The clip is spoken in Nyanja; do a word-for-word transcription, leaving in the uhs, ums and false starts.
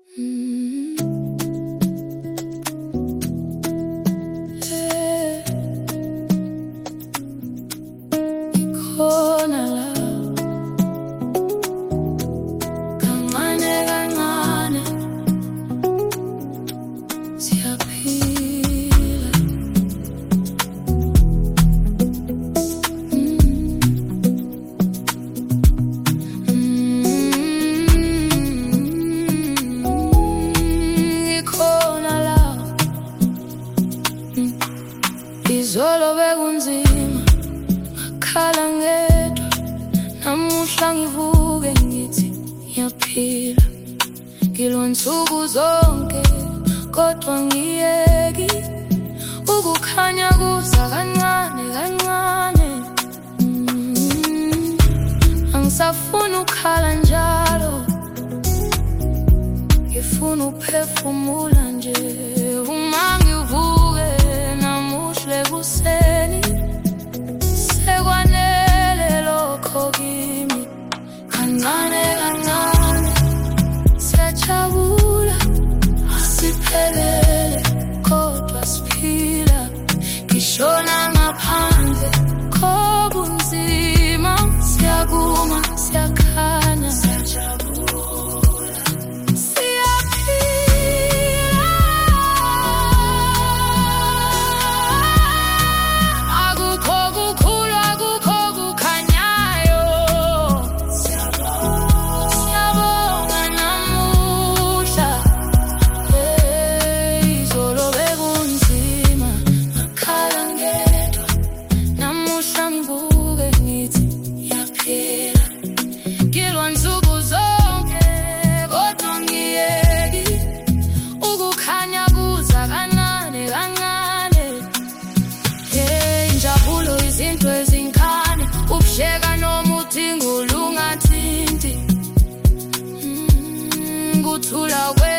Izolo bekunzima ngakhala ngedwa, namuhla ngivuke ngithi ngiyaphila. Ngilwa nsuku zonke kodwa ngiyeki ukukhanya kuza kancane kancane. Angisafuni ukukhala njalo, ngifuna ukuphefumula nje. Uma ngivuke namuhla ekuseni, sekwanele lokho kimi. Kancane kancane siyajabula, asiphelele kodwa siphila. Ngishona ngaphandle kobunzima, siyakuma siyakhanya, siyajabula, siyaphila. Akukho kukhulu, akukho kukhanyayo, siyabonga namuhla. Izolo bekunzima ngakhala ngedwa, namuhla ngivuke ngithi ngiyaphila. Ngilwa nsuku zonke kodwa ngiyeki ukukhanya kuza kancane kancane. Hey, injabulo izinto ezincane, ubusheka noma uthi ngulungathinti. Kuthula kwe